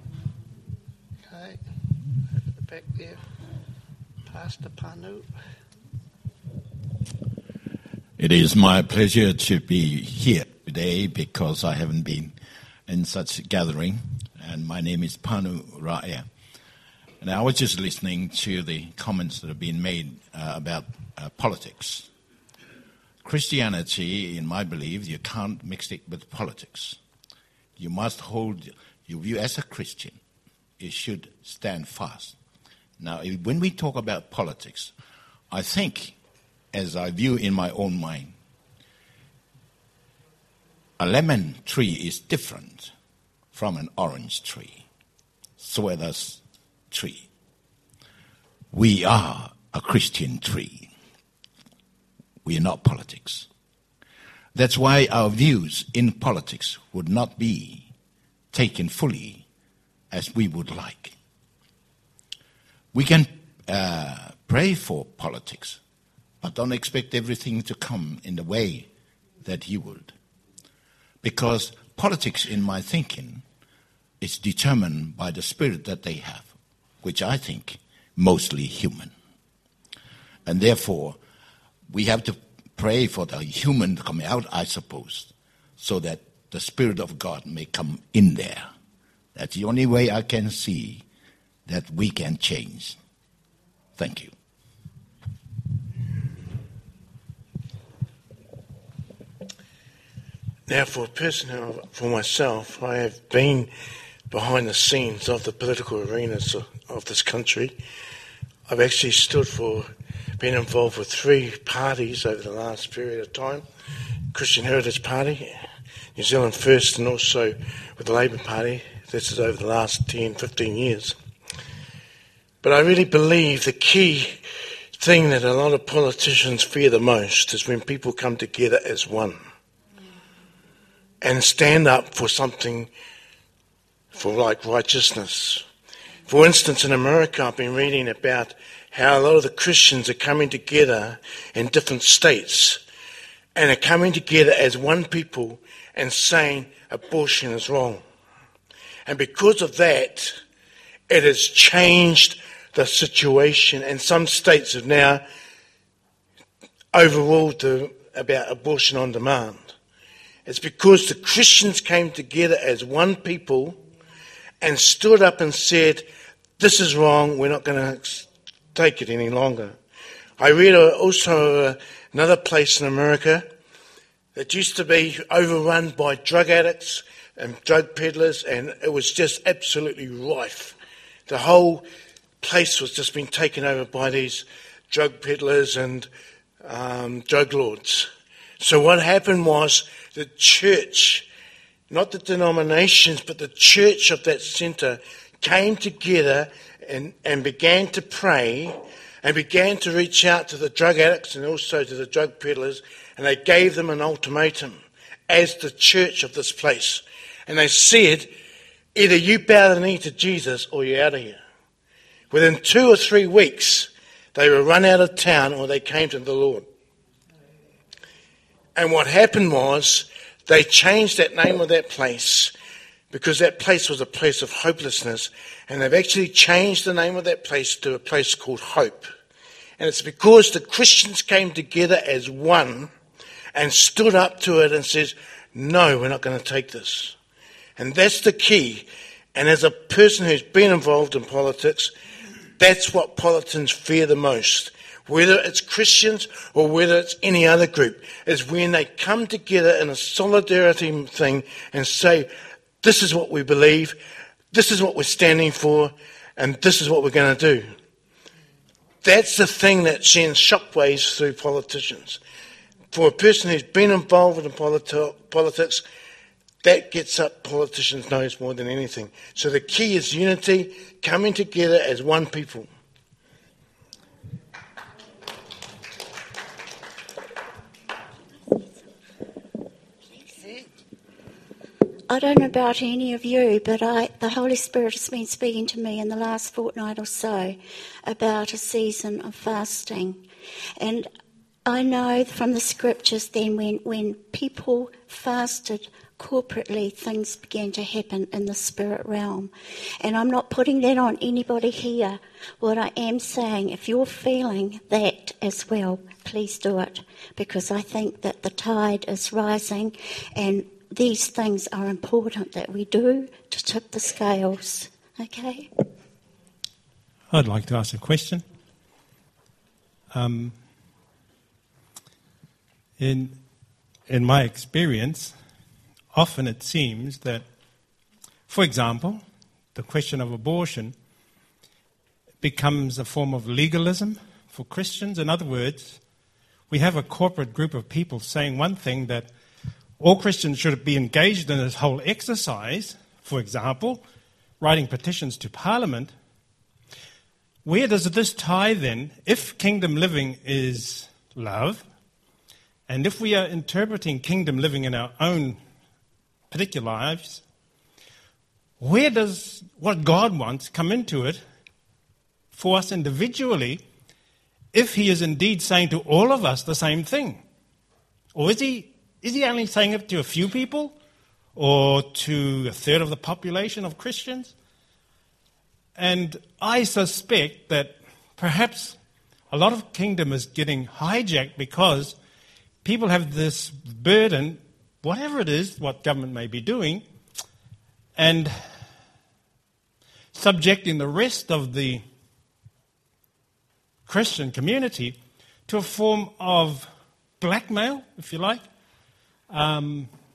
Okay, over the back there, Pastor Panu. It is my pleasure to be here today because I haven't been in such a gathering, and my name is Panu Raya. And I was just listening to the comments that have been made about politics. Christianity, in my belief, you can't mix it with politics. You must hold your view as a Christian. It should stand fast. Now, when we talk about politics, I think, as I view in my own mind, a lemon tree is different from an orange tree, Sueda's tree. We are a Christian tree. We are not politics. That's why our views in politics would not be taken fully as we would like. We can pray for politics, but don't expect everything to come in the way that you would. Because politics, in my thinking, is determined by the spirit that they have, which I think mostly human. And therefore, we have to pray for the human to come out, I suppose, so that the Spirit of God may come in there. That's the only way I can see that we can change. Thank you. Now, for a person for myself, I have been behind the scenes of the political arenas of this country. I've actually been involved with 3 parties over the last period of time. Christian Heritage Party, New Zealand First, and also with the Labour Party. This is over the last 10, 15 years. But I really believe the key thing that a lot of politicians fear the most is when people come together as one and stand up for something for like righteousness. For instance, in America, I've been reading about how a lot of the Christians are coming together in different states and are coming together as one people and saying abortion is wrong. And because of that, it has changed the situation, and some states have now overruled about abortion on demand. It's because the Christians came together as one people and stood up and said, this is wrong, we're not going to take it any longer. I read also another place in America that used to be overrun by drug addicts and drug peddlers, and it was just absolutely rife. The whole place was just being taken over by these drug peddlers and drug lords. So what happened was the church, not the denominations, but the church of that centre came together and began to pray and began to reach out to the drug addicts and also to the drug peddlers, and they gave them an ultimatum as the church of this place. And they said, either you bow the knee to Jesus or you're out of here. Within 2 or 3 weeks, they were run out of town or they came to the Lord. And what happened was they changed that name of that place because that place was a place of hopelessness, and they've actually changed the name of that place to a place called Hope. And it's because the Christians came together as one and stood up to it and says, no, we're not going to take this. And that's the key. And as a person who's been involved in politics, that's what politicians fear the most. Whether it's Christians or whether it's any other group, is when they come together in a solidarity thing and say, this is what we believe, this is what we're standing for, and this is what we're going to do. That's the thing that sends shockwaves through politicians. For a person who's been involved in politics, that gets up politicians' nose more than anything. So the key is unity, coming together as one people. I don't know about any of you, but the Holy Spirit has been speaking to me in the last fortnight or so about a season of fasting. And I know from the scriptures then when people fasted corporately, things began to happen in the spirit realm. And I'm not putting that on anybody here. What I am saying, if you're feeling that as well, please do it, because I think that the tide is rising and these things are important that we do to tip the scales. Okay? I'd like to ask a question. In my experience, often it seems that, for example, the question of abortion becomes a form of legalism for Christians. In other words, we have a corporate group of people saying one thing, that all Christians should be engaged in this whole exercise, for example, writing petitions to Parliament. Where does this tie then? If kingdom living is love, and if we are interpreting kingdom living in our own particular lives, where does what God wants come into it for us individually, if he is indeed saying to all of us the same thing? Or is he only saying it to a few people, or to a third of the population of Christians? And I suspect that perhaps a lot of kingdom is getting hijacked because people have this burden, whatever it is, what government may be doing, and subjecting the rest of the Christian community to a form of blackmail, if you like,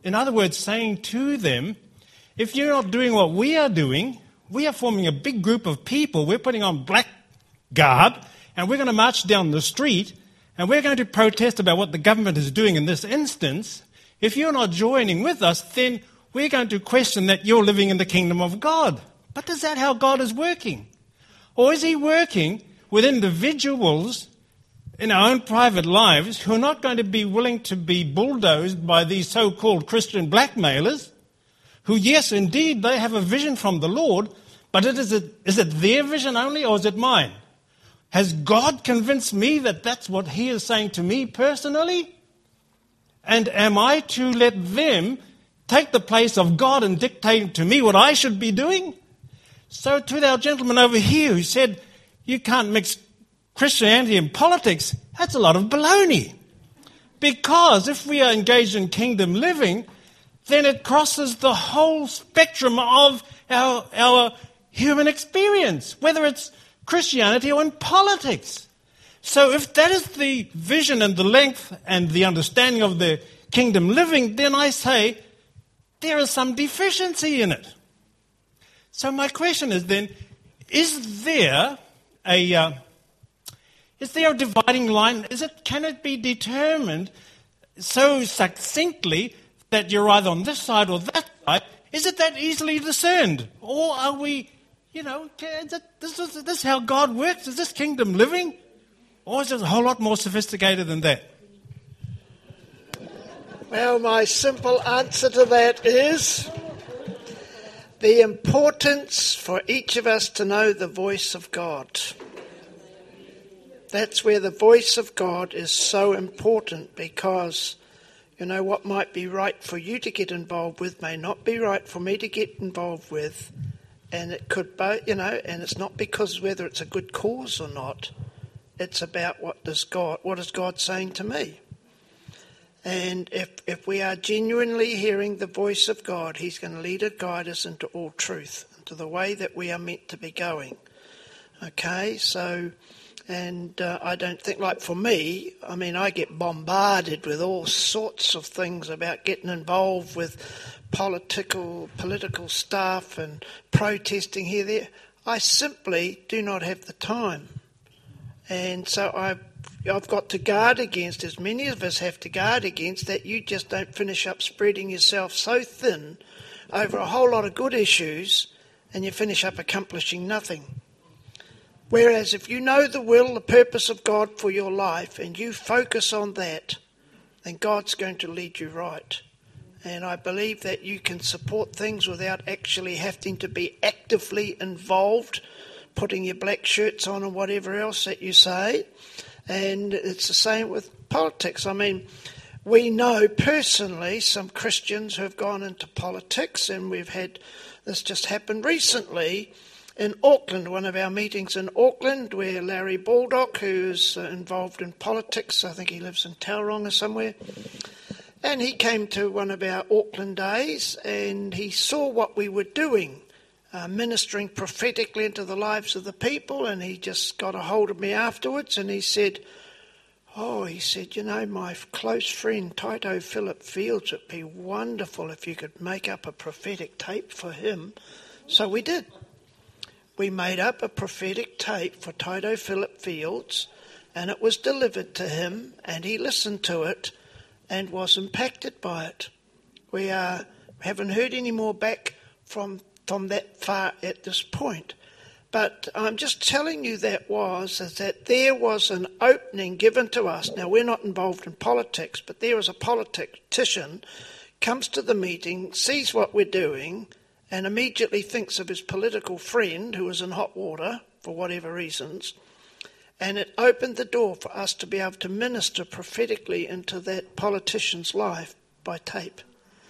In other words, saying to them, if you're not doing what we are doing, we are forming a big group of people, we're putting on black garb, and we're going to march down the street, and we're going to protest about what the government is doing in this instance. If you're not joining with us, then we're going to question that you're living in the kingdom of God. But is that how God is working? Or is he working with individuals in our own private lives who are not going to be willing to be bulldozed by these so-called Christian blackmailers, who, yes, indeed, they have a vision from the Lord, but is it their vision only, or is it mine? Has God convinced me that that's what he is saying to me personally? And am I to let them take the place of God and dictate to me what I should be doing? So to our gentleman over here who said, you can't mix Christianity and politics, that's a lot of baloney. Because if we are engaged in kingdom living, then it crosses the whole spectrum of our human experience, whether it's Christianity or in politics. So if that is the vision and the length and the understanding of the kingdom living, then I say there is some deficiency in it. So my question is then, is there a dividing line? Can it be determined so succinctly that you're either on this side or that side? Is it that easily discerned? Or are we, this is how God works? Is this kingdom living? Or is it a whole lot more sophisticated than that? Well, my simple answer to that is the importance for each of us to know the voice of God. That's where the voice of God is so important, because what might be right for you to get involved with may not be right for me to get involved with, and it could both, and it's not because whether it's a good cause or not. It's about what is God saying to me. And if we are genuinely hearing the voice of God, he's going to lead and guide us into all truth, into the way that we are meant to be going. Okay, so, and I don't think, like for me, I get bombarded with all sorts of things about getting involved with political stuff and protesting here, there. I simply do not have the time. And so I've got to guard against, as many of us have to guard against, that you just don't finish up spreading yourself so thin over a whole lot of good issues and you finish up accomplishing nothing. Whereas if you know the will, the purpose of God for your life, and you focus on that, then God's going to lead you right. And I believe that you can support things without actually having to be actively involved, putting your black shirts on and whatever else that you say. And it's the same with politics. We know personally some Christians who have gone into politics, and we've had this just happened recently in Auckland, one of our meetings in Auckland, where Larry Baldock, who's involved in politics, I think he lives in Tauranga somewhere, and he came to one of our Auckland days and he saw what we were doing, ministering prophetically into the lives of the people, and he just got a hold of me afterwards and he said, my close friend Taito Philip Fields, it'd be wonderful if you could make up a prophetic tape for him. So we did. We made up a prophetic tape for Taito Philip Fields, and it was delivered to him, and he listened to it and was impacted by it. We haven't heard any more back from that far at this point. But I'm just telling you that there was an opening given to us. Now, we're not involved in politics, but there is a politician, comes to the meeting, sees what we're doing, and immediately thinks of his political friend who is in hot water for whatever reasons. And it opened the door for us to be able to minister prophetically into that politician's life by tape.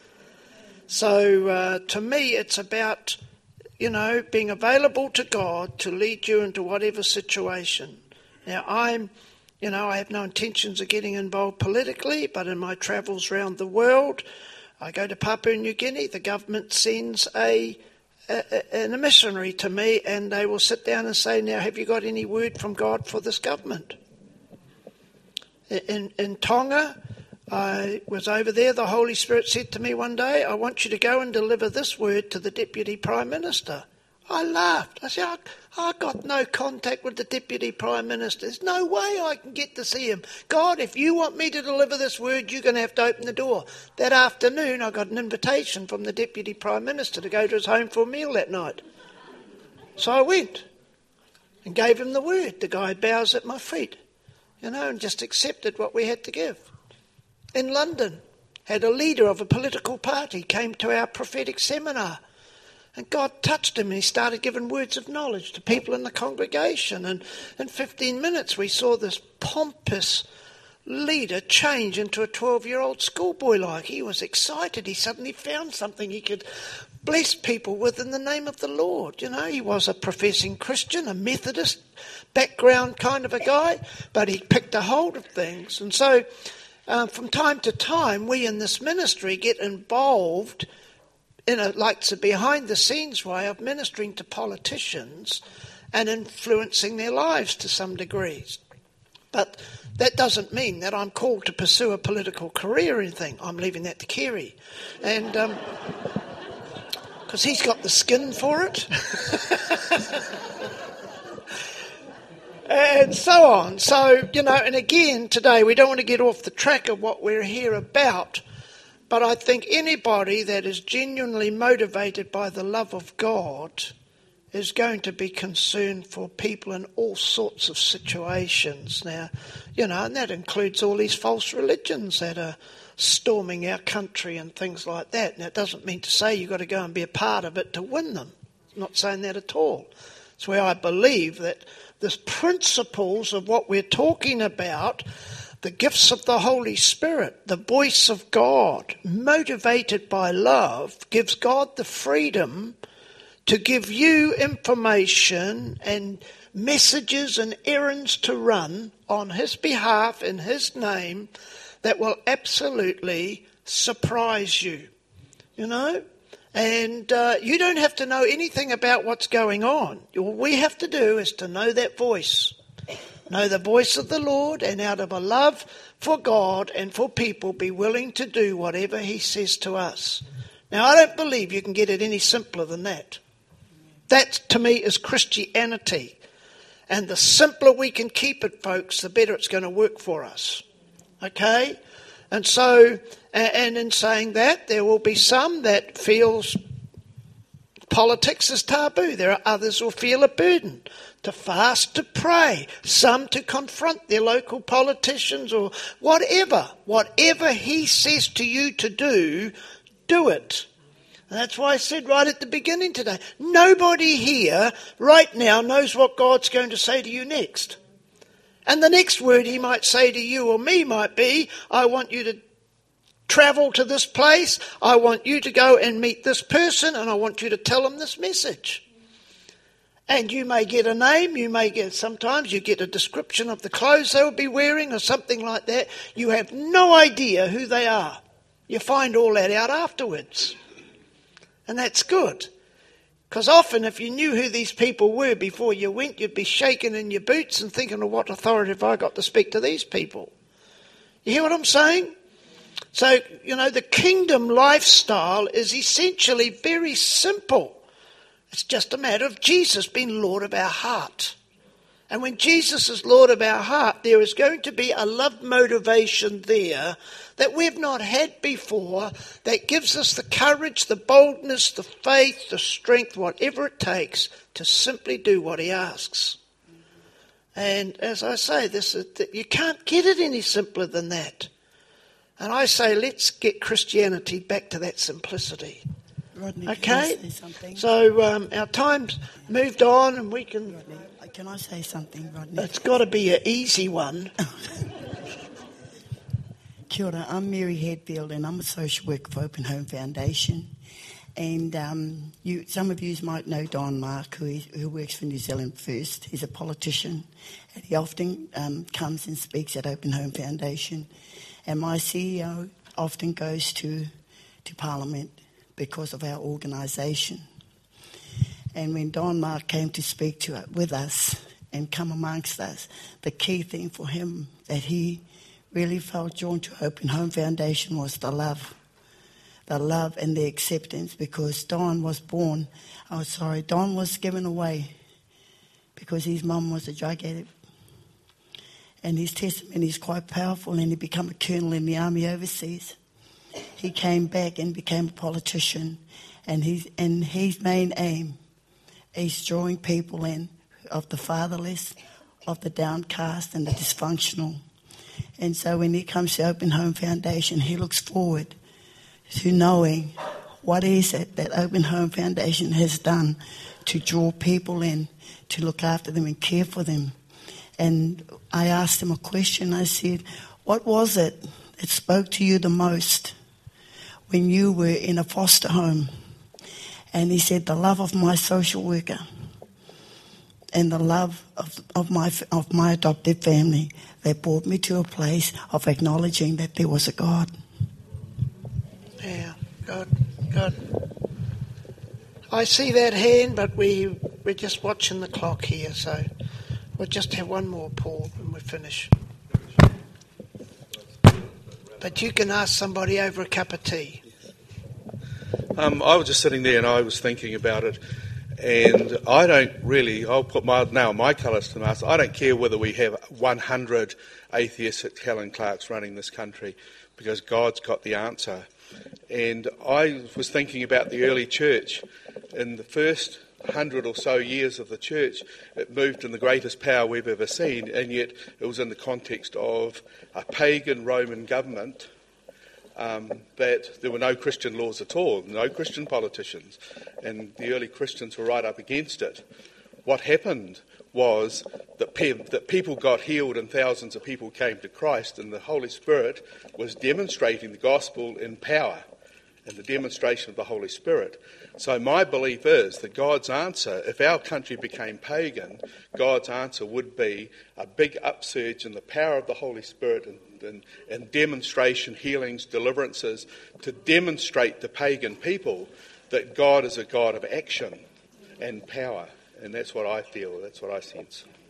So to me, it's about, being available to God to lead you into whatever situation. Now, I have no intentions of getting involved politically, but in my travels around the world, I go to Papua New Guinea, the government sends a missionary to me, and they will sit down and say, now, have you got any word from God for this government? In Tonga, I was over there. The Holy Spirit said to me one day, I want you to go and deliver this word to the Deputy Prime Minister. I laughed. I said, I got no contact with the Deputy Prime Minister. There's no way I can get to see him. God, if you want me to deliver this word, you're going to have to open the door. That afternoon, I got an invitation from the Deputy Prime Minister to go to his home for a meal that night. So I went and gave him the word. The guy bows at my feet, and just accepted what we had to give. In London, had a leader of a political party came to our prophetic seminar. And God touched him and he started giving words of knowledge to people in the congregation. And in 15 minutes we saw this pompous leader change into a 12-year-old schoolboy like. He was excited. He suddenly found something he could bless people with in the name of the Lord. He was a professing Christian, a Methodist background kind of a guy, but he picked a hold of things. And so from time to time we in this ministry get involved in a behind-the-scenes way of ministering to politicians and influencing their lives to some degrees. But that doesn't mean that I'm called to pursue a political career or anything. I'm leaving that to Kerry. And because he's got the skin for it. And so on. So, and again, today we don't want to get off the track of what we're here about. But I think anybody that is genuinely motivated by the love of God is going to be concerned for people in all sorts of situations now. And that includes all these false religions that are storming our country and things like that. Now, it doesn't mean to say you've got to go and be a part of it to win them. I'm not saying that at all. It's where I believe that the principles of what we're talking about, the gifts of the Holy Spirit, the voice of God, motivated by love, gives God the freedom to give you information and messages and errands to run on his behalf in his name that will absolutely surprise you, And you don't have to know anything about what's going on. All we have to do is to know that voice. Know the voice of the Lord, and out of a love for God and for people, be willing to do whatever he says to us. Now, I don't believe you can get it any simpler than that. That, to me, is Christianity. And the simpler we can keep it, folks, the better it's going to work for us. Okay? And so, and in saying that, there will be some that feels politics is taboo. There are others who feel a burden to fast, to pray, some to confront their local politicians or whatever. Whatever he says to you to do, do it. And that's why I said right at the beginning today, nobody here right now knows what God's going to say to you next. And the next word he might say to you or me might be, I want you to travel to this place, I want you to go and meet this person, and I want you to tell them this message. And you may get a name, sometimes you get a description of the clothes they'll be wearing or something like that. You have no idea who they are. You find all that out afterwards. And that's good. Because often if you knew who these people were before you went, you'd be shaking in your boots and thinking, what authority have I got to speak to these people? You hear what I'm saying? So, the kingdom lifestyle is essentially very simple. It's just a matter of Jesus being Lord of our heart. And when Jesus is Lord of our heart, there is going to be a love motivation there that we've not had before that gives us the courage, the boldness, the faith, the strength, whatever it takes to simply do what he asks. And as I say, you can't get it any simpler than that. And I say, let's get Christianity back to that simplicity. Rodney, okay? Can I say something? So our time's moved on and we can... Rodney, can I say something, Rodney? It's got to be an easy one. Kia ora, I'm Mary Hadfield and I'm a social worker for Open Home Foundation. And some of you might know Don Mark, who works for New Zealand First. He's a politician and he often comes and speaks at Open Home Foundation. And my CEO often goes to Parliament because of our organisation. And when Don Mark came to speak with us and come amongst us, the key thing for him that he really felt drawn to Open Home Foundation was the love and the acceptance, because Don was given away because his mum was a drug addict. And his testimony is quite powerful, and he became a colonel in the army overseas. He came back and became a politician, and his main aim is drawing people in of the fatherless, of the downcast and the dysfunctional. And so when he comes to Open Home Foundation, he looks forward to knowing what is it that Open Home Foundation has done to draw people in, to look after them and care for them. And I asked him a question. I said, what was it that spoke to you the most when you were in a foster home? And he said, the love of my social worker and the love of my adopted family that brought me to a place of acknowledging that there was a God. Yeah, God. I see that hand, but we're just watching the clock here, so we'll just have one more, Paul, and we're finished. But you can ask somebody over a cup of tea. I was just sitting there and I was thinking about it, and I'll put my colours to the mast. I don't care whether we have 100 atheistic Helen Clarks running this country, because God's got the answer. And I was thinking about the early church. In the first 100 or so years of the church, it moved in the greatest power we've ever seen, and yet it was in the context of a pagan Roman government, that there were no Christian laws at all, no Christian politicians, and the early Christians were right up against it. What happened was that people got healed and thousands of people came to Christ, and the Holy Spirit was demonstrating the gospel in power and the demonstration of the Holy Spirit. So my belief is that God's answer, if our country became pagan, God's answer would be a big upsurge in the power of the Holy Spirit and demonstration, healings, deliverances, to demonstrate to pagan people that God is a God of action and power. And that's what I feel, that's what I sense.